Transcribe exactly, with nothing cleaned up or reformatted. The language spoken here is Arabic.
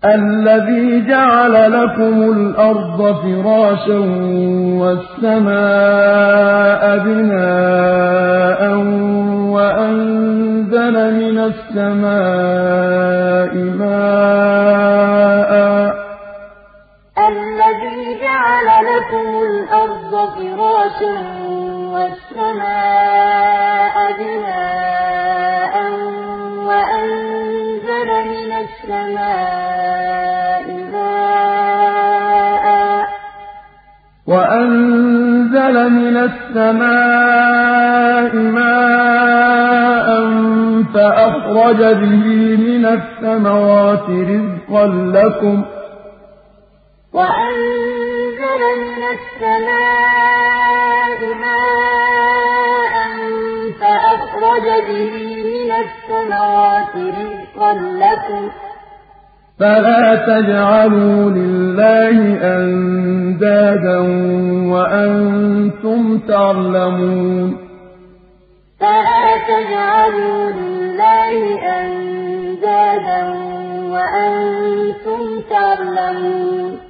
الَّذِي جَعَلَ لَكُمُ الْأَرْضَ فِرَاشًا وَالسَّمَاءَ بِنَاءً وَأَنزَلَ مِنَ السَّمَاءِ مَاءً ۖ الَّذِي جَعَلَ لَكُمُ الْأَرْضَ فِرَاشًا وَالسَّمَاءَ بِنَاءً وَأَنزَلَ مِنَ السَّمَاءِ مَاءً ۖ وَأَنزَلَ مِنَ السَّمَاءِ مَاءً فَأَخْرَجَ بِهِ مِنَ الثَّمَرَاتِ رِزْقًا لَّكُمْ ۖ وَأَنزَلَ مِنَ السَّمَاءِ مَاءً فَأَخْرَجَ بِهِ مِنَ الثَّمَرَاتِ رِزْقًا لَّكُمْ ۖ فَلَا تَجْعَلُوا لِلَّهِ أَندَادًا وَأَنتُمْ تَعْلَمُونَ فَلَا تَجْعَلُوا لِلَّهِ أَندَادًا وَأَنتُمْ تَعْلَمُونَ